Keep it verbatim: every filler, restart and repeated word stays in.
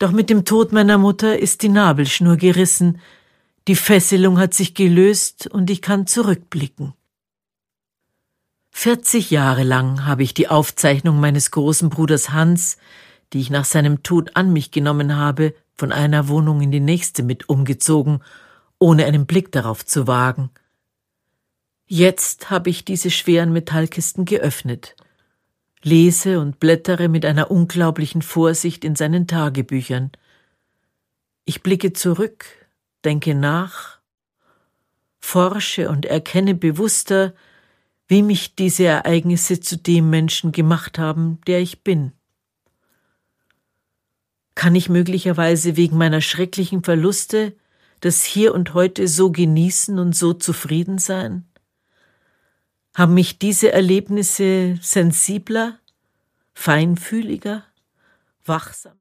Doch mit dem Tod meiner Mutter ist die Nabelschnur gerissen, die Fesselung hat sich gelöst und ich kann zurückblicken. Vierzig Jahre lang habe ich die Aufzeichnung meines großen Bruders Hans, die ich nach seinem Tod an mich genommen habe, von einer Wohnung in die nächste mit umgezogen, ohne einen Blick darauf zu wagen. Jetzt habe ich diese schweren Metallkisten geöffnet, lese und blättere mit einer unglaublichen Vorsicht in seinen Tagebüchern. Ich blicke zurück, denke nach, forsche und erkenne bewusster, wie mich diese Ereignisse zu dem Menschen gemacht haben, der ich bin. Kann ich möglicherweise wegen meiner schrecklichen Verluste das Hier und Heute so genießen und so zufrieden sein? Haben mich diese Erlebnisse sensibler, feinfühliger, wachsam